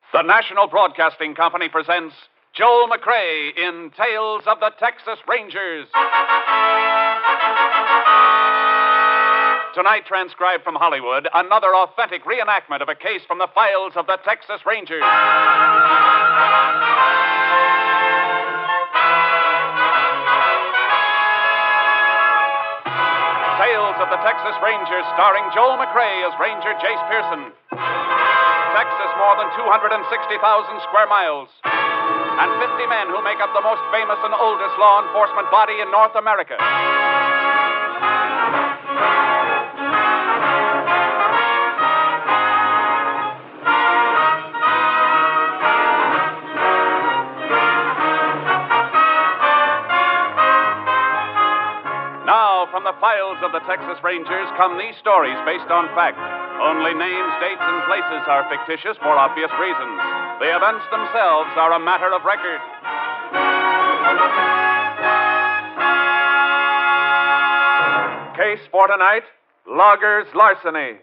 The National Broadcasting Company presents Joel McCrea in Tales of the Texas Rangers. Tonight, transcribed from Hollywood, another authentic reenactment of a case from the files of the Texas Rangers. Tales of the Texas Rangers, starring Joel McCrea as Ranger Jace Pearson. Texas, more than 260,000 square miles, and 50 men who make up the most famous and oldest law enforcement body in North America. Now, from the files of the Texas Rangers come these stories based on fact. Only names, dates, and places are fictitious for obvious reasons. The events themselves are a matter of record. Case for tonight, Loggers' Larceny.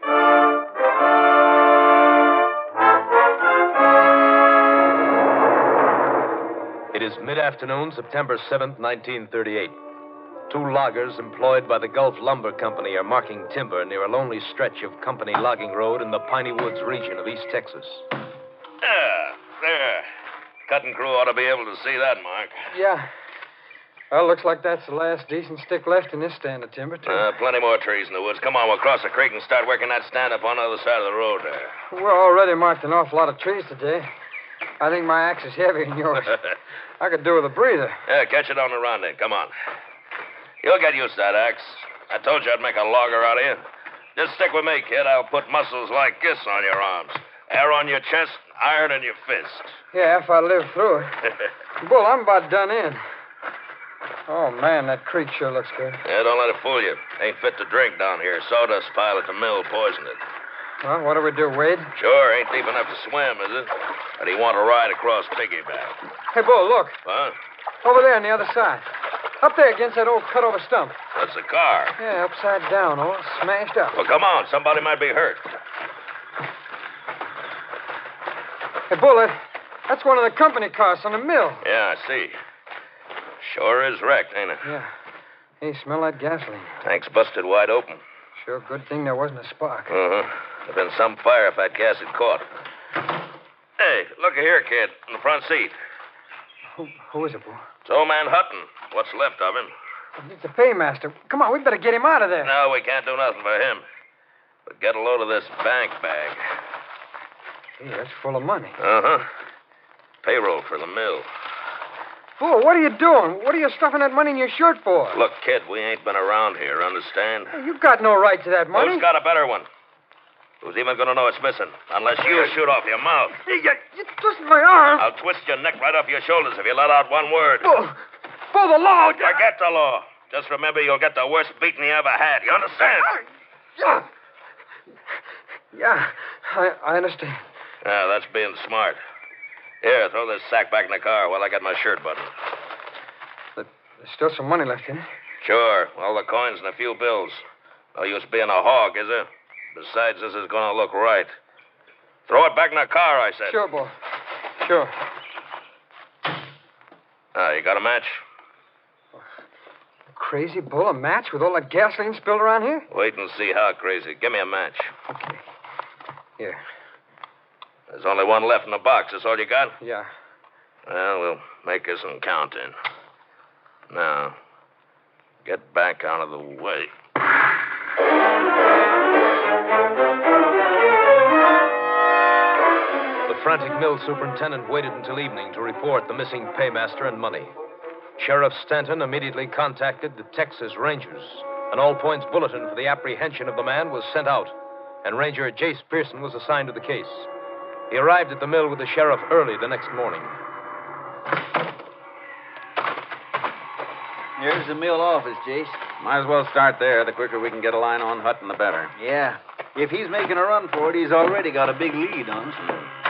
It is mid-afternoon, September 7th, 1938. Two loggers employed by the Gulf Lumber Company are marking timber near a lonely stretch of company logging road in the Piney Woods region of East Texas. There. Cutting crew ought to be able to see that, Mark. Yeah. Well, looks like that's the last decent stick left in this stand of timber, too. Plenty more trees in the woods. Come on, we'll cross the creek and start working that stand up on the other side of the road there. We're already marked an awful lot of trees today. I think my axe is heavier than yours. I could do with a breather. Yeah, catch it on the run then. Come on. You'll get used to that axe. I told you I'd make a logger out of you. Just stick with me, kid. I'll put muscles like this on your arms. Hair on your chest, iron in your fist. Yeah, if I live through it. Bull, I'm about done in. Oh, man, that creek sure looks good. Yeah, don't let it fool you. Ain't fit to drink down here. Sawdust pile at the mill poisoned it. Well, what do we do, Wade? Sure, ain't deep enough to swim, is it? But he want to ride across piggyback. Hey, Bull, look. Huh? Over there on the other side. Up there against that old cut-over stump. That's the car. Yeah, upside down, all smashed up. Well, come on. Somebody might be hurt. Hey, Bull, that's one of the company cars on the mill. Yeah, I see. Sure is wrecked, ain't it? Yeah. Hey, smell that gasoline. Tank's busted wide open. Sure good thing there wasn't a spark. Uh-huh. There'd been some fire if that gas had caught. Hey, look here, kid, in the front seat. Who is it, Bull? It's old man Hutton. What's left of him. It's the paymaster. Come on, we better get him out of there. No, we can't do nothing for him. But get a load of this bank bag. Hey, that's full of money. Uh-huh. Payroll for the mill. Bull, what are you doing? What are you stuffing that money in your shirt for? Look, kid, we ain't been around here, understand? Hey, you've got no right to that money. Who's got a better one? Who's even going to know it's missing? Unless you shoot off your mouth. Hey, you twisted my arm. I'll twist your neck right off your shoulders if you let out one word. Bull, the law. Forget the law. Just remember you'll get the worst beating you ever had. You understand? Yeah, I understand. Yeah, that's being smart. Here, throw this sack back in the car while I get my shirt buttoned. There's still some money left in it. Sure, all the coins and a few bills. No use being a hog, is there? Besides, this is going to look right. Throw it back in the car, I said. Sure, Bull. Sure. You got a match? Crazy, Bull, a match with all that gasoline spilled around here? Wait and see how crazy. Give me a match. Okay. Here. There's only one left in the box. That's all you got? Yeah. Well, we'll make us some counting. Now, get back out of the way. The frantic mill superintendent waited until evening to report the missing paymaster and money. Sheriff Stanton immediately contacted the Texas Rangers. An all-points bulletin for the apprehension of the man was sent out, and Ranger Jace Pearson was assigned to the case. He arrived at the mill with the sheriff early the next morning. Here's the mill office, Jace. Might as well start there. The quicker we can get a line on Hutton, the better. Yeah. If he's making a run for it, he's already got a big lead on us.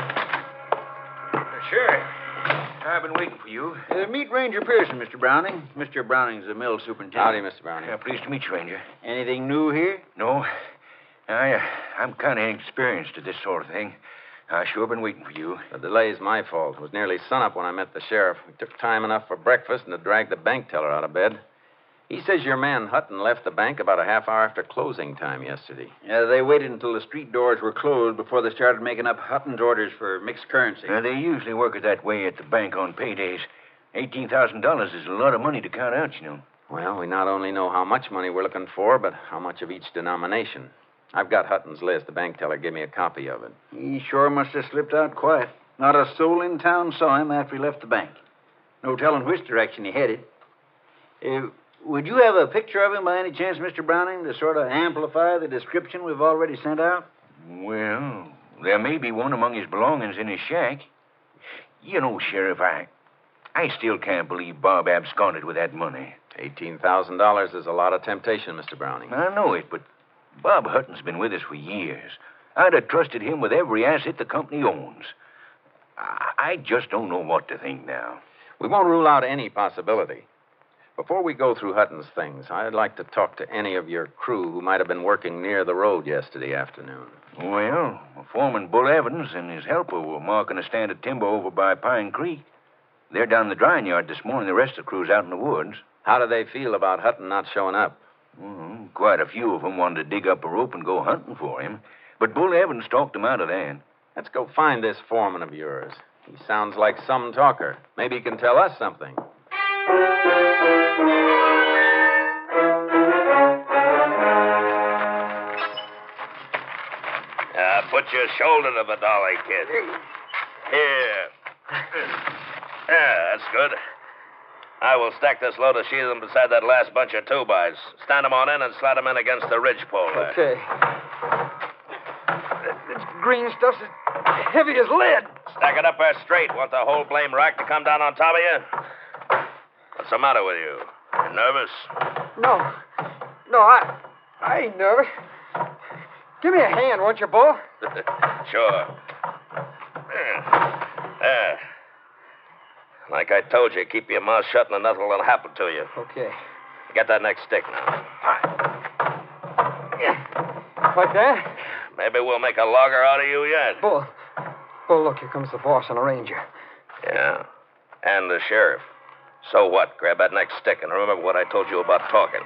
Sure. I've been waiting for you. Meet Ranger Pearson, Mr. Browning. Mr. Browning's the mill superintendent. Howdy, Mr. Browning. Pleased to meet you, Ranger. Anything new here? No. I'm kind of inexperienced at this sort of thing. I sure been waiting for you. The delay's my fault. It was nearly sunup when I met the sheriff. We took time enough for breakfast and to drag the bank teller out of bed. He says your man Hutton left the bank about a half hour after closing time yesterday. Yeah, they waited until the street doors were closed before they started making up Hutton's orders for mixed currency. They usually work it that way at the bank on paydays. $18,000 is a lot of money to count out, you know. Well, we not only know how much money we're looking for, but how much of each denomination. I've got Hutton's list. The bank teller gave me a copy of it. He sure must have slipped out quiet. Not a soul in town saw him after he left the bank. No telling which direction he headed. Would you have a picture of him by any chance, Mr. Browning, to sort of amplify the description we've already sent out? Well, there may be one among his belongings in his shack. You know, Sheriff, I still can't believe Bob absconded with that money. $18,000 is a lot of temptation, Mr. Browning. I know it, but Bob Hutton's been with us for years. I'd have trusted him with every asset the company owns. I just don't know what to think now. We won't rule out any possibility. Before we go through Hutton's things, I'd like to talk to any of your crew who might have been working near the road yesterday afternoon. Well, Foreman Bull Evans and his helper were marking a stand of timber over by Pine Creek. They're down the drying yard this morning. The rest of the crew's out in the woods. How do they feel about Hutton not showing up? Quite a few of them wanted to dig up a rope and go hunting for him. But Bull Evans talked them out of that. Let's go find this foreman of yours. He sounds like some talker. Maybe he can tell us something. Put your shoulder to the dolly, kid. Here. Yeah, that's good. I will stack this load of sheathing beside that last bunch of 2-bys. Stand them on in and slide them in against the ridgepole there. Okay. This green stuff's as heavy as lead. Stack it up there straight. Want the whole blame rack to come down on top of you? What's the matter with you? You nervous? No, I ain't nervous. Give me a hand, won't you, Bull? Sure. There. Like I told you, keep your mouth shut and nothing will happen to you. Okay. Get that next stick now. Like that? Maybe we'll make a logger out of you yet. Bull, look, here comes the boss and a ranger. Yeah. And the sheriff. So what? Grab that next stick and remember what I told you about talking.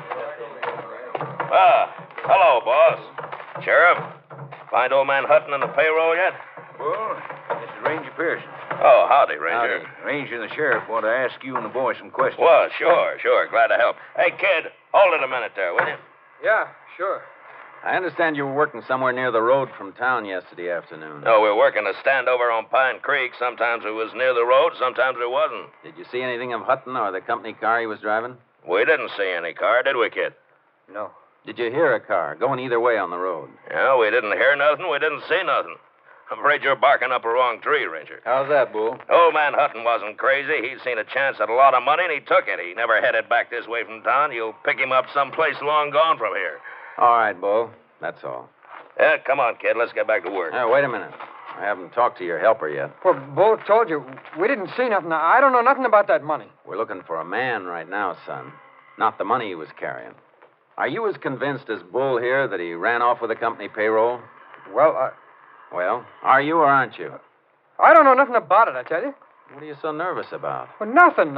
Hello, boss. Sheriff, find old man Hutton on the payroll yet? Well, this is Ranger Pearson. Oh, howdy, Ranger. Ranger and the sheriff want to ask you and the boy some questions. Well, sure. Glad to help. Hey, kid, hold it a minute there, will you? Yeah, sure. I understand you were working somewhere near the road from town yesterday afternoon. No, we're working a stand over on Pine Creek. Sometimes it was near the road, sometimes it wasn't. Did you see anything of Hutton or the company car he was driving? We didn't see any car, did we, kid? No. Did you hear a car going either way on the road? Yeah, we didn't hear nothing. We didn't see nothing. I'm afraid you're barking up a wrong tree, Ranger. How's that, Bull? Old man Hutton wasn't crazy. He'd seen a chance at a lot of money, and he took it. He never headed back this way from town. You'll pick him up someplace long gone from here. All right, Bull. That's all. Yeah, come on, kid. Let's get back to work. Wait a minute. I haven't talked to your helper yet. Well, Bull told you. We didn't see nothing. I don't know nothing about that money. We're looking for a man right now, son. Not the money he was carrying. Are you as convinced as Bull here that he ran off with the company payroll? Well, are you or aren't you? I don't know nothing about it, I tell you. What are you so nervous about? Well, nothing.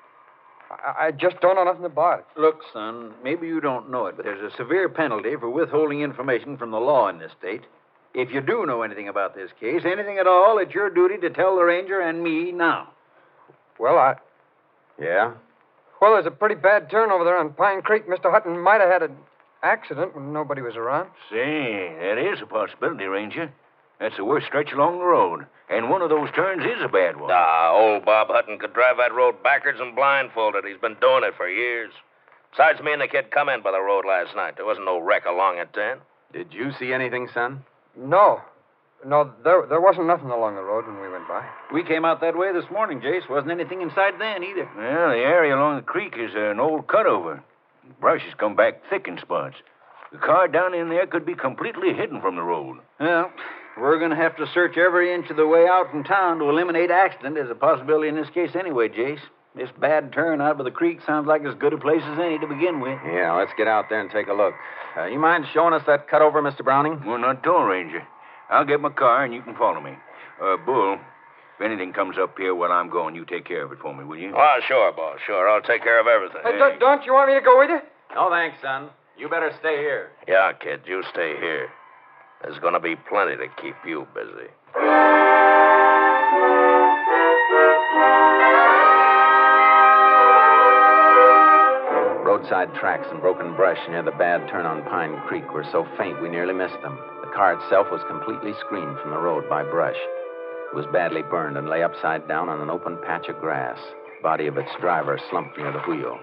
I just don't know nothing about it. Look, son, maybe you don't know it, but there's a severe penalty for withholding information from the law in this state. If you do know anything about this case, anything at all, it's your duty to tell the ranger and me now. Well, Yeah? Well, there's a pretty bad turn over there on Pine Creek. Mr. Hutton might have had an accident when nobody was around. Say, that is a possibility, Ranger. That's the worst stretch along the road. And one of those turns is a bad one. Old Bob Hutton could drive that road backwards and blindfolded. He's been doing it for years. Besides, me and the kid come in by the road last night. There wasn't no wreck along it then. Did you see anything, son? No, there wasn't nothing along the road when we went by. We came out that way this morning, Jace. Wasn't anything in sight then either. Well, the area along the creek is an old cutover. Brush has come back thick in spots. The car down in there could be completely hidden from the road. Well, we're going to have to search every inch of the way out from town to eliminate accident as a possibility in this case anyway, Jace. This bad turn out by the creek sounds like as good a place as any to begin with. Yeah, let's get out there and take a look. You mind showing us that cutover, Mr. Browning? Well, not at all, Ranger. I'll get my car and you can follow me. Bull, if anything comes up here while I'm gone, you take care of it for me, will you? Oh, sure, boss. Sure. I'll take care of everything. Don't you want me to go with you? No, thanks, son. You better stay here. Yeah, kid, you stay here. There's going to be plenty to keep you busy. Roadside tracks and broken brush near the bad turn on Pine Creek were so faint we nearly missed them. The car itself was completely screened from the road by brush. It was badly burned and lay upside down on an open patch of grass. The body of its driver slumped near the wheel.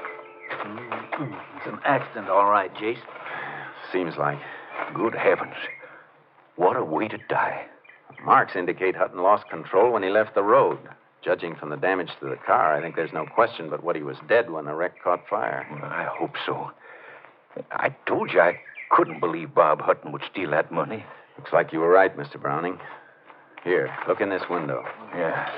It's an accident, all right, Jace. Seems like. Good heavens. What a way to die. Marks indicate Hutton lost control when he left the road. Judging from the damage to the car, I think there's no question but what he was dead when the wreck caught fire. I hope so. I told you I couldn't believe Bob Hutton would steal that money. Looks like you were right, Mr. Browning. Here, look in this window. Yeah.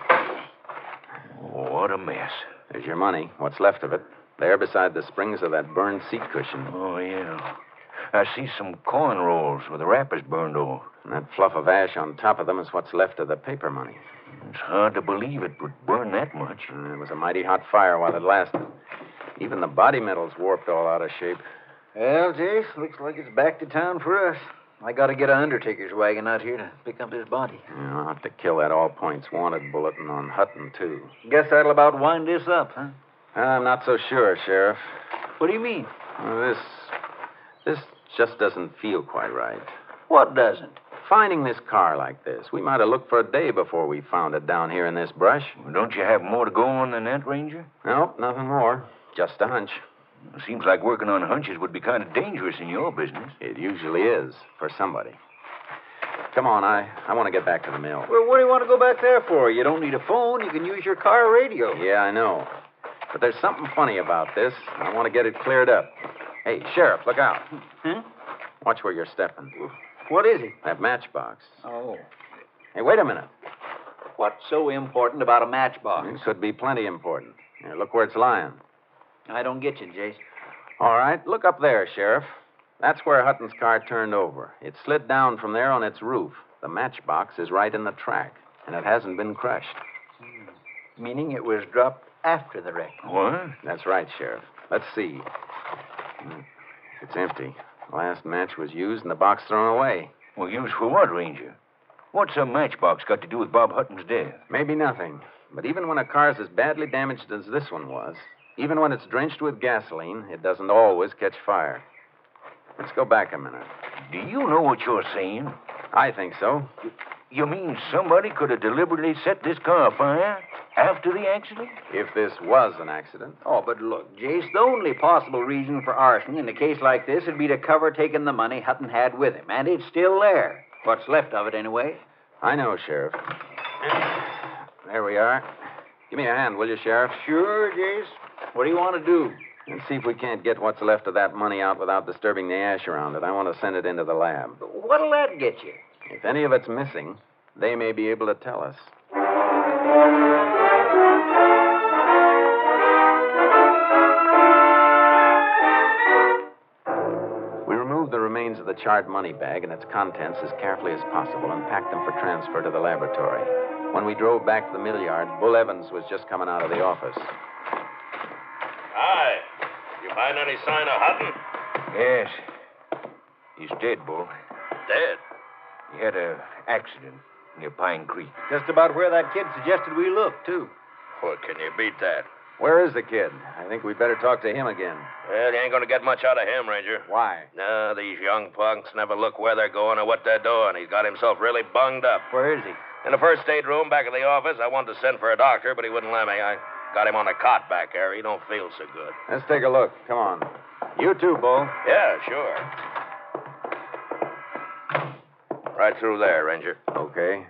What a mess. There's your money, what's left of it. There beside the springs of that burned seat cushion. Oh, yeah. I see some corn rolls with the wrappers burned off. And that fluff of ash on top of them is what's left of the paper money. It's hard to believe it would burn that much. It was a mighty hot fire while it lasted. Even the body metal's warped all out of shape. Well, Jace, looks like it's back to town for us. I got to get an undertaker's wagon out here to pick up his body. Yeah, I'll have to kill that all points wanted bulletin on Hutton, too. Guess that'll about wind this up, huh? I'm not so sure, Sheriff. What do you mean? Well, this just doesn't feel quite right. What doesn't? Finding this car like this, we might have looked for a day before we found it down here in this brush. Well, don't you have more to go on than that, Ranger? Nope, nothing more. Just a hunch. It seems like working on hunches would be kind of dangerous in your business. It usually is, for somebody. Come on, I want to get back to the mill. Well, what do you want to go back there for? You don't need a phone. You can use your car radio. Yeah, I know. But there's something funny about this. I want to get it cleared up. Hey, Sheriff, look out. Huh? Watch where you're stepping. What is it? That matchbox. Oh. Hey, wait a minute. What's so important about a matchbox? It could be plenty important. Here, look where it's lying. I don't get you, Jace. All right, look up there, Sheriff. That's where Hutton's car turned over. It slid down from there on its roof. The matchbox is right in the track, and it hasn't been crushed. Meaning it was dropped after the wreck. What? That's right, Sheriff. Let's see. It's empty. The last match was used and the box thrown away. Well, used for what, Ranger? What's a matchbox got to do with Bob Hutton's death? Maybe nothing. But even when a car's as badly damaged as this one was, even when it's drenched with gasoline, it doesn't always catch fire. Let's go back a minute. Do you know what you're saying? I think so. You mean somebody could have deliberately set this car afire after the accident? If this was an accident. Oh, but look, Jace, the only possible reason for arson in a case like this would be to cover taking the money Hutton had with him. And it's still there. What's left of it, anyway. I know, Sheriff. There we are. Give me a hand, will you, Sheriff? Sure, Jace. What do you want to do? And see if we can't get what's left of that money out without disturbing the ash around it. I want to send it into the lab. What'll that get you? If any of it's missing, they may be able to tell us. We removed the remains of the charred money bag and its contents as carefully as possible and packed them for transfer to the laboratory. When we drove back to the mill yard, Bull Evans was just coming out of the office. Hi. You find any sign of Hutton? Yes. He's dead, Bull. Dead. He had an accident near Pine Creek. Just about where that kid suggested we look, too. Well, can you beat that? Where is the kid? I think we'd better talk to him again. Well, you ain't going to get much out of him, Ranger. Why? No, these young punks never look where they're going or what they're doing. He's got himself really bunged up. Where is he? In the first aid room back at the office, I wanted to send for a doctor, but he wouldn't let me. I got him on a cot back there. He don't feel so good. Let's take a look. Come on. You too, Bull. Yeah, sure. Right through there, Ranger. Okay.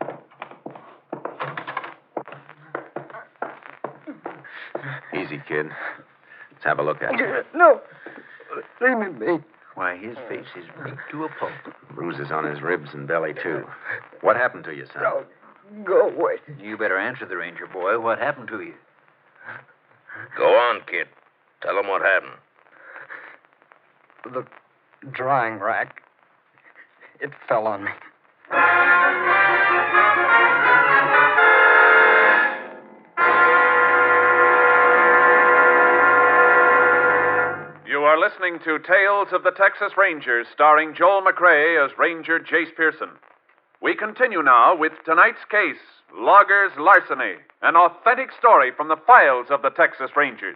Easy, kid. Let's have a look at him. No. Leave me be. Why, his face is beat to a pulp. Bruises on his ribs and belly, too. What happened to you, son? No. Go away. You better answer the ranger, boy. What happened to you? Go on, kid. Tell him what happened. The drying rack. It fell on me. You are listening to Tales of the Texas Rangers, starring Joel McRae as Ranger Jace Pearson. We continue now with tonight's case, Loggers' Larceny, an authentic story from the files of the Texas Rangers.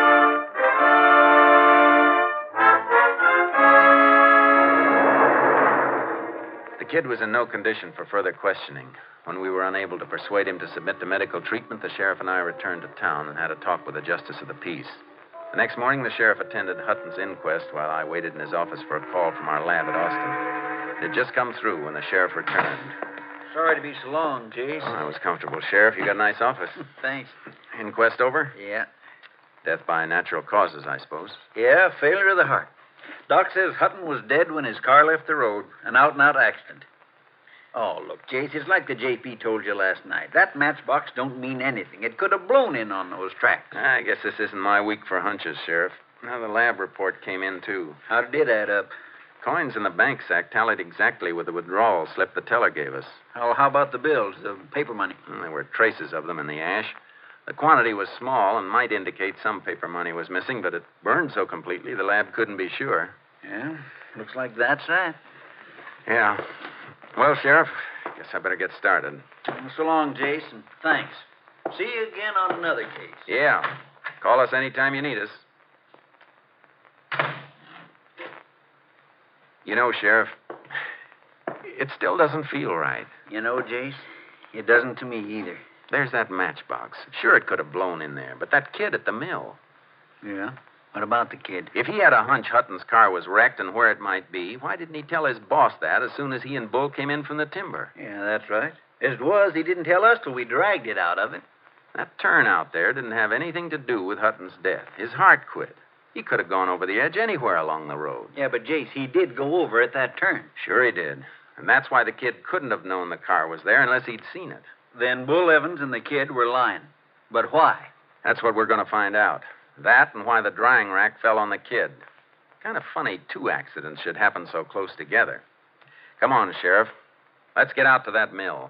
The kid was in no condition for further questioning. When we were unable to persuade him to submit to medical treatment, the sheriff and I returned to town and had a talk with the justice of the peace. The next morning, the sheriff attended Hutton's inquest while I waited in his office for a call from our lab at Austin. It had just come through when the sheriff returned. Sorry to be so long, Jace. Oh, I was comfortable, Sheriff. You got a nice office. Thanks. Inquest over? Yeah. Death by natural causes, I suppose. Yeah, failure of the heart. Doc says Hutton was dead when his car left the road. An out-and-out accident. Oh, look, Jace, it's like the JP told you last night. That matchbox don't mean anything. It could have blown in on those tracks. I guess this isn't my week for hunches, Sheriff. Now, the lab report came in, too. How did it add up? Coins in the bank sack tallied exactly with the withdrawal slip the teller gave us. Oh, how about the bills, the paper money? There were traces of them in the ash. The quantity was small and might indicate some paper money was missing, but it burned so completely the lab couldn't be sure. Yeah, looks like that's that. Yeah. Well, Sheriff, guess I better get started. Well, so long, Jason. Thanks. See you again on another case. Yeah. Call us anytime you need us. You know, Sheriff, it still doesn't feel right. You know, Jace, it doesn't to me either. There's that matchbox. Sure, it could have blown in there, but that kid at the mill. Yeah? What about the kid? If he had a hunch Hutton's car was wrecked and where it might be, why didn't he tell his boss that as soon as he and Bull came in from the timber? Yeah, that's right. As it was, he didn't tell us till we dragged it out of him. That turn out there didn't have anything to do with Hutton's death. His heart quit. He could have gone over the edge anywhere along the road. Yeah, but Jace, he did go over at that turn. Sure he did. And that's why the kid couldn't have known the car was there unless he'd seen it. Then Bull Evans and the kid were lying. But why? That's what we're going to find out. That and why the drying rack fell on the kid. Kind of funny two accidents should happen so close together. Come on, Sheriff. Let's get out to that mill.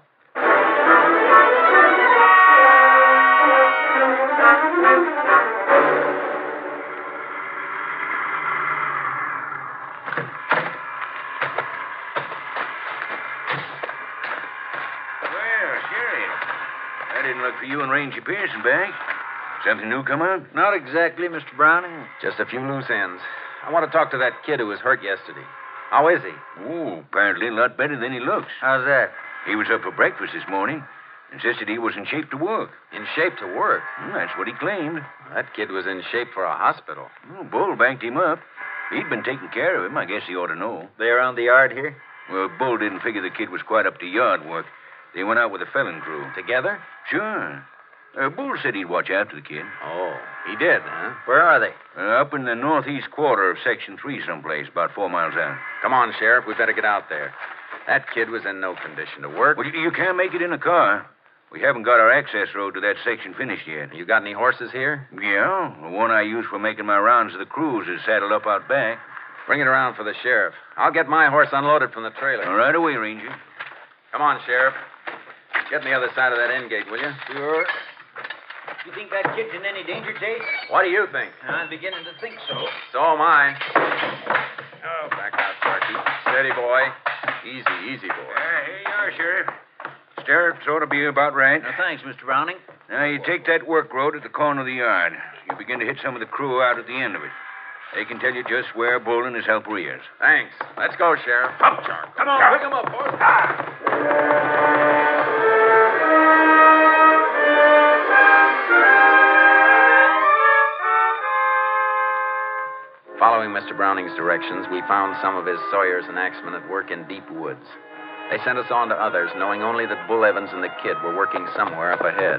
Look for you and Ranger Pearson back. Something new come out? Not exactly, Mr. Browning. Just a few loose ends. I want to talk to that kid who was hurt yesterday. How is he? Oh, apparently a lot better than he looks. How's that? He was up for breakfast this morning. Insisted he was in shape to work. In shape to work? That's what he claimed. That kid was in shape for a hospital. Bull banked him up. He'd been taking care of him. I guess he ought to know. They around the yard here? Well, Bull didn't figure the kid was quite up to yard work. They went out with a felon crew. Together? Sure. Bull said he'd watch after the kid. Oh, he did, huh? Where are they? Up in the northeast quarter of Section 3 someplace, about 4 miles out. Come on, Sheriff. We better get out there. That kid was in no condition to work. Well, you can't make it in a car. We haven't got our access road to that section finished yet. You got any horses here? Yeah. The one I use for making my rounds of the cruise is saddled up out back. Bring it around for the sheriff. I'll get my horse unloaded from the trailer. Right away, Ranger. Come on, Sheriff. Get on the other side of that end gate, will you? Sure. You think that kid's in any danger, Jace? What do you think? I'm beginning to think so. So am I. Oh, back out, Sparky. Steady, boy. Easy, boy. Here you are, Sheriff. Stirrups ought to be about right. Thanks, Mr. Browning. Now, you take that work road at the corner of the yard. You begin to hit some of the crew out at the end of it. They can tell you just where Bull and his helper is. Thanks. Let's go, Sheriff. Up, Charlie. Come on, pick 'em up, boys. Following Mr. Browning's directions, we found some of his sawyers and axemen at work in deep woods. They sent us on to others, knowing only that Bull Evans and the kid were working somewhere up ahead.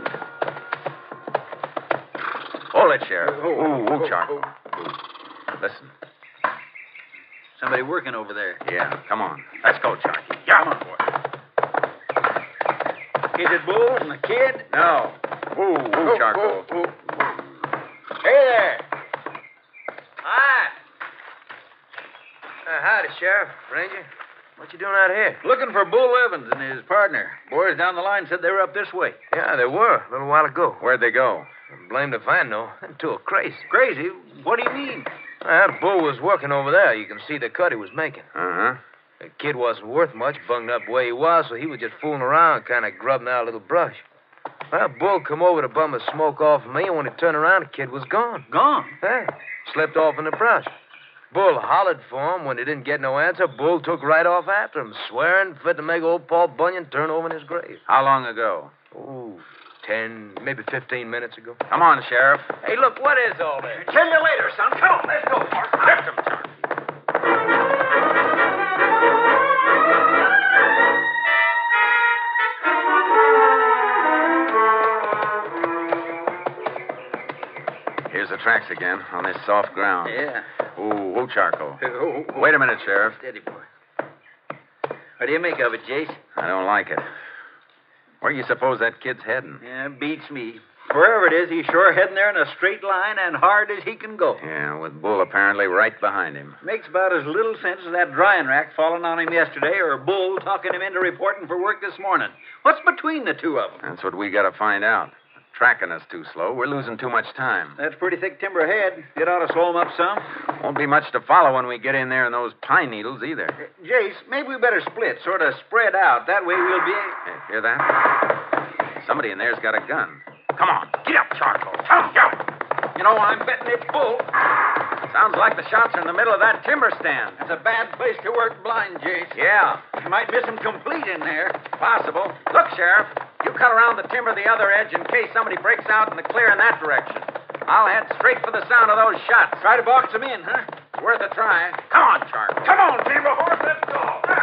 Hold it, Sheriff. Charcoal. Listen. Somebody working over there. Yeah, come on. Let's go, Charky. Yeah. Come on, boy. Is it Bull and the kid? No. Charcoal. Hey there. Hi. Howdy, Sheriff. Ranger. What you doing out here? Looking for Bull Evans and his partner. Boys down the line said they were up this way. Yeah, they were a little while ago. Where'd they go? Blamed if I know. Them two are crazy. Crazy? What do you mean? That Bull was working over there. You can see the cut he was making. Uh-huh. The kid wasn't worth much, bunged up the way he was, so he was just fooling around, kind of grubbing out a little brush. Well, Bull come over to bum a smoke off of me, and when he turned around, the kid was gone. Gone? Hey, slipped off in the brush. Bull hollered for him. When he didn't get no answer, Bull took right off after him, swearing fit to make old Paul Bunyan turn over in his grave. How long ago? Oh, 10, maybe 15 minutes ago. Come on, Sheriff. Hey, look, what is all this? Tell you later, son. Come on, let's go. Lift him, Charlie. Here's the tracks again, on this soft ground. Yeah. Ooh, charcoal. Oh, Wait a minute, Sheriff. Steady, boy. What do you make of it, Jace? I don't like it. Where do you suppose that kid's heading? Yeah, beats me. Wherever it is, he's sure heading there in a straight line and hard as he can go. Yeah, with Bull apparently right behind him. Makes about as little sense as that drying rack falling on him yesterday or Bull talking him into reporting for work this morning. What's between the two of them? That's what we got to find out. Tracking us too slow. We're losing too much time. That's pretty thick timber ahead. It ought to slow him up some. Won't be much to follow when we get in there in those pine needles either. Jace, maybe we better split, sort of spread out. That way we'll be... Hey, hear that? Somebody in there's got a gun. Come on, get up, Charcoal. Come, get. You know, I'm betting it's Bull. Sounds like the shots are in the middle of that timber stand. That's a bad place to work blind, Jace. Yeah, You might miss him complete in there. possible. Look, Sheriff, you cut around the timber the other edge in case somebody breaks out in the clear in that direction. I'll head straight for the sound of those shots. Try to box him in, huh? It's worth a try. Come on, Charcoal. Come on, Timber Horse, let's go.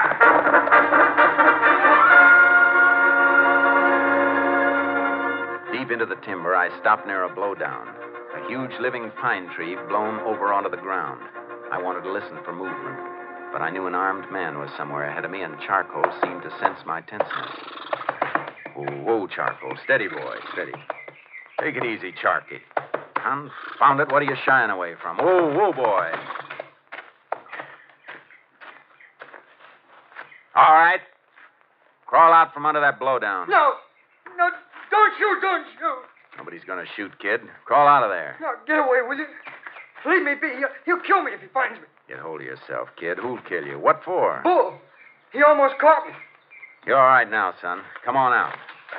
Deep into the timber, I stopped near a blowdown. A huge living pine tree blown over onto the ground. I wanted to listen for movement, but I knew an armed man was somewhere ahead of me, and Charcoal seemed to sense my tenseness. Whoa, Charcoal. Steady, boy, steady. Take it easy, Charky. Confound it, what are you shying away from? Whoa, boy. All right. Crawl out from under that blowdown. No, don't shoot. Nobody's gonna shoot, kid. Crawl out of there. No, get away, will you? Leave me be. He'll kill me if he finds me. Get hold of yourself, kid. Who'll kill you? What for? Bull, he almost caught me. You're all right now, son. Come on out.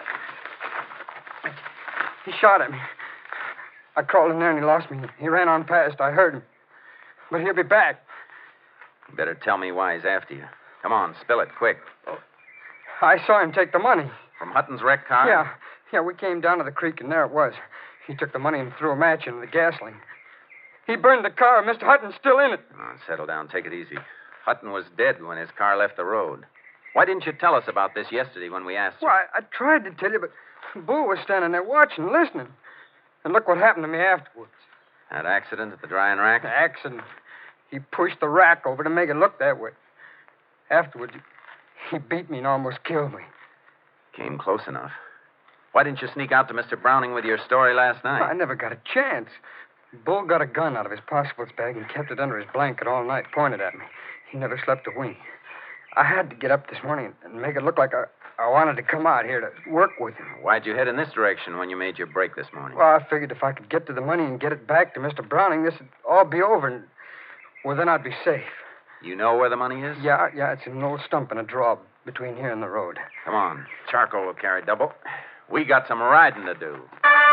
He shot at me. I crawled in there and he lost me. He ran on past. I heard him. But he'll be back. You better tell me why he's after you. Come on, spill it, quick. I saw him take the money. From Hutton's wrecked car? Yeah, we came down to the creek and there it was. He took the money and threw a match into the gasoline. He burned the car. Mr. Hutton's still in it. Come on, settle down. Take it easy. Hutton was dead when his car left the road. Why didn't you tell us about this yesterday when we asked you? Well, I tried to tell you, but Bull was standing there watching, listening. And look what happened to me afterwards. That accident at the drying rack? The accident. He pushed the rack over to make it look that way. Afterwards, he beat me and almost killed me. Came close enough. Why didn't you sneak out to Mr. Browning with your story last night? I never got a chance. Bull got a gun out of his pocketbook bag and kept it under his blanket all night, pointed at me. He never slept a wink. I had to get up this morning and make it look like I wanted to come out here to work with him. Why'd you head in this direction when you made your break this morning? Well, I figured if I could get to the money and get it back to Mr. Browning, this would all be over, and, well, then I'd be safe. You know where the money is? Yeah, it's in an old stump in a draw between here and the road. Come on. Charcoal will carry double. We got some riding to do.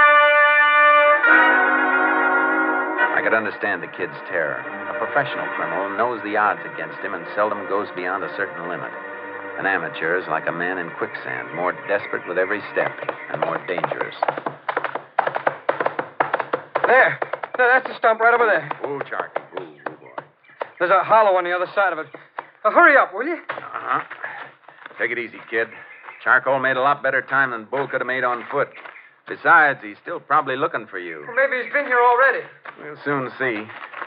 I could understand the kid's terror. A professional criminal knows the odds against him and seldom goes beyond a certain limit. An amateur is like a man in quicksand, more desperate with every step and more dangerous. There, that's the stump right over there. Ooh, Charky. Ooh, boy. There's a hollow on the other side of it. Hurry up, will you? Uh-huh. Take it easy, kid. Charcoal made a lot better time than Bull could have made on foot. Besides, he's still probably looking for you. Well, maybe he's been here already. We'll soon see.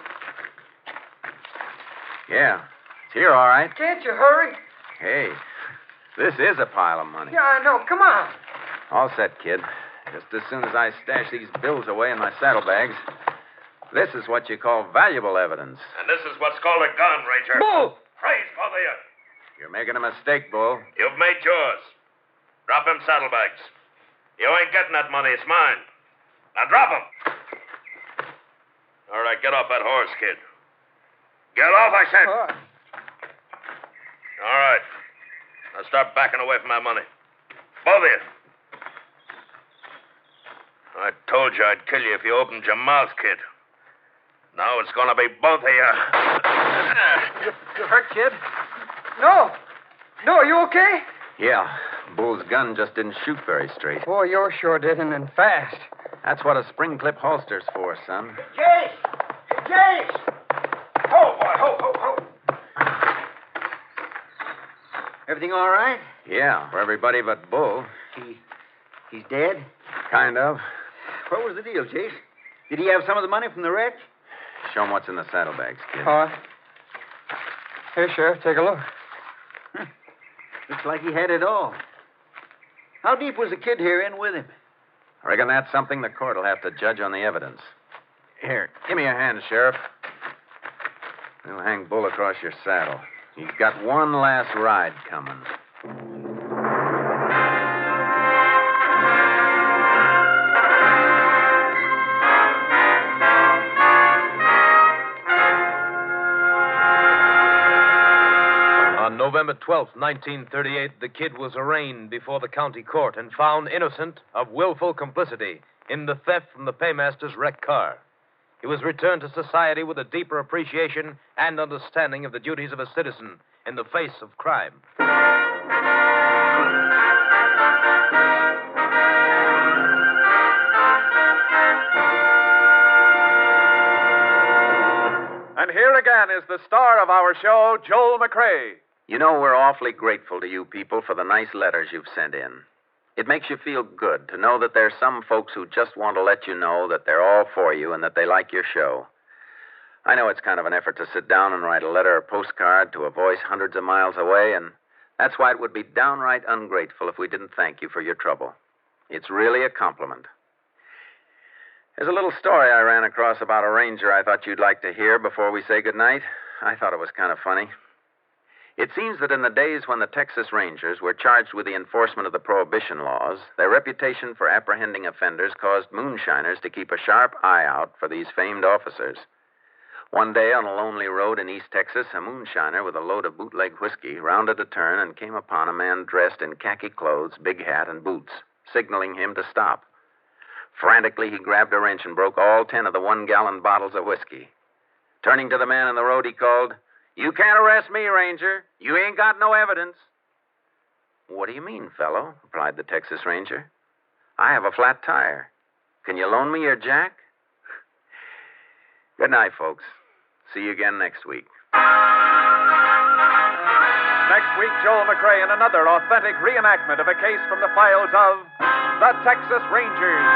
Yeah, it's here, all right. Can't you hurry? Hey, this is a pile of money. Yeah, I know. Come on. All set, kid. Just as soon as I stash these bills away in my saddlebags. This is what you call valuable evidence. And this is what's called a gun, Ranger. Bull! Praise both of you. You're making a mistake, Bull. You've made yours. Drop them saddlebags. You ain't getting that money. It's mine. Now drop them. All right, get off that horse, kid. Get off, I said. All right. Now start backing away from my money. Both of you. I told you I'd kill you if you opened your mouth, kid. Now it's going to be both of you. You hurt, kid? No. No, are you okay? Yeah. Bull's gun just didn't shoot very straight. Boy, yours sure did, and fast. That's what a spring clip holster's for, son. Jace! Jace! Ho, boy, ho. Everything all right? Yeah, for everybody but Bull. He's dead? Kind of. What was the deal, Chase? Did he have some of the money from the wreck? Show him what's in the saddlebags, kid. All right. Here, Sheriff, take a look. Looks like he had it all. How deep was the kid here in with him? I reckon that's something the court will have to judge on the evidence. Here, give me a hand, Sheriff. We'll hang Bull across your saddle. He's got one last ride coming. On November 12th, 1938, the kid was arraigned before the county court and found innocent of willful complicity in the theft from the paymaster's wrecked car. He was returned to society with a deeper appreciation and understanding of the duties of a citizen in the face of crime. And here again is the star of our show, Joel McCrea. You know, we're awfully grateful to you people for the nice letters you've sent in. It makes you feel good to know that there's some folks who just want to let you know that they're all for you and that they like your show. I know it's kind of an effort to sit down and write a letter or postcard to a voice hundreds of miles away, and that's why it would be downright ungrateful if we didn't thank you for your trouble. It's really a compliment. There's a little story I ran across about a ranger I thought you'd like to hear before we say goodnight. I thought it was kind of funny. It seems that in the days when the Texas Rangers were charged with the enforcement of the prohibition laws, their reputation for apprehending offenders caused moonshiners to keep a sharp eye out for these famed officers. One day on a lonely road in East Texas, a moonshiner with a load of bootleg whiskey rounded a turn and came upon a man dressed in khaki clothes, big hat, and boots, signaling him to stop. Frantically, he grabbed a wrench and broke all 10 of the 1-gallon bottles of whiskey. Turning to the man in the road, he called, "You can't arrest me, Ranger. You ain't got no evidence." "What do you mean, fellow?" replied the Texas Ranger. "I have a flat tire. Can you loan me your jack?" Good night, folks. See you again next week. Next week, Joel McCrea in another authentic reenactment of a case from the files of the Texas Rangers.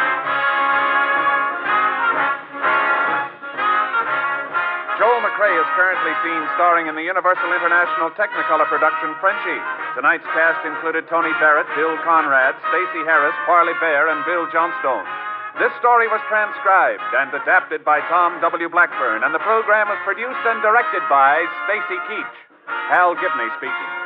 Joel McCrea is currently seen starring in the Universal International Technicolor production Frenchie. Tonight's cast included Tony Barrett, Bill Conrad, Stacey Harris, Parley Bear, and Bill Johnstone. This story was transcribed and adapted by Tom W. Blackburn, and the program was produced and directed by Stacy Keach. Hal Gibney speaking.